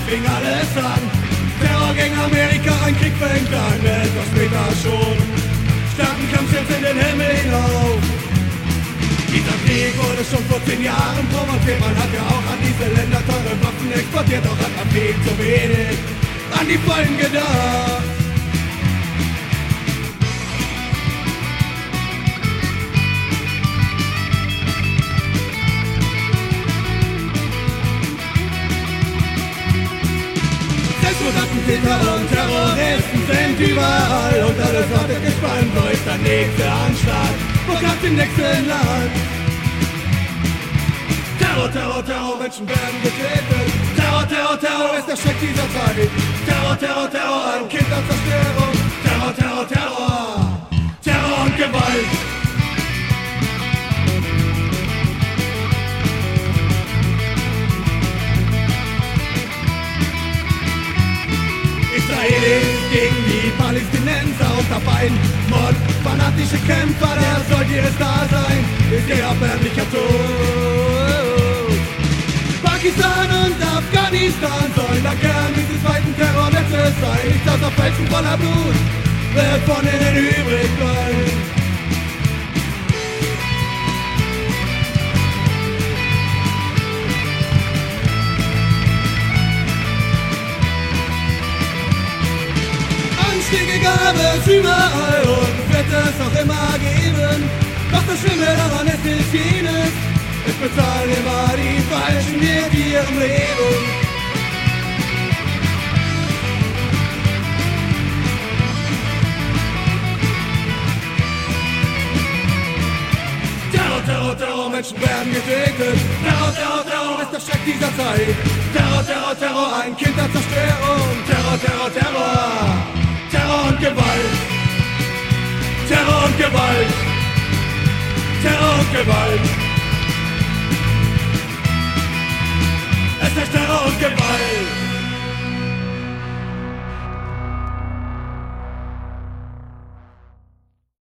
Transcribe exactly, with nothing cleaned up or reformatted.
fing alles an. Terror gegen Amerika, ein Krieg fängt an, etwas später schon standen Kampf jetzt in den Himmel hinauf. Dieser Krieg wurde schon vor zehn Jahren provoziert, man hat ja auch an diese Länder teure Waffen exportiert, doch hat man viel zu wenig an die Folgen gedacht. Attentäter und Terroristen sind überall und alles wartet gespannt, wo ist der nächste Anschlag, wo kommt im nächsten Land? Terror, Terror, Terror, Menschen werden getötet. Terror, Terror, Terror ist der Schreck dieser Zeit. Terror, Terror, Terror, ein Kind der Zerstörung. Terror, Terror, Terror, Terror und Gewalt. Israelis gegen die Palästinenser und dabei Mord, fanatische Kämpfer, der Säugetier ist da sein, ist ihr erbärmlicher Tod. Pakistan und Afghanistan sollen der Kern dieses zweiten Terrornetzes sein, nichts außer Felsen voller Blut, wer von ihnen übrig bleibt. Anstiege gab es überall und wird es auch immer geben. Doch das Schlimme daran ist nicht jenes, es bezahlen immer die Falschen mit ihrem Leben. Terror, Terror, Terror, Menschen werden getötet. Terror, Terror, Terror ist der Schreck dieser Zeit. Terror, Terror, Terror, ein Kind der Zerstörung. Terror, Terror, Terror, Terror und Gewalt. Terror und Gewalt. Terror und Gewalt. Es ist Terror und Gewalt.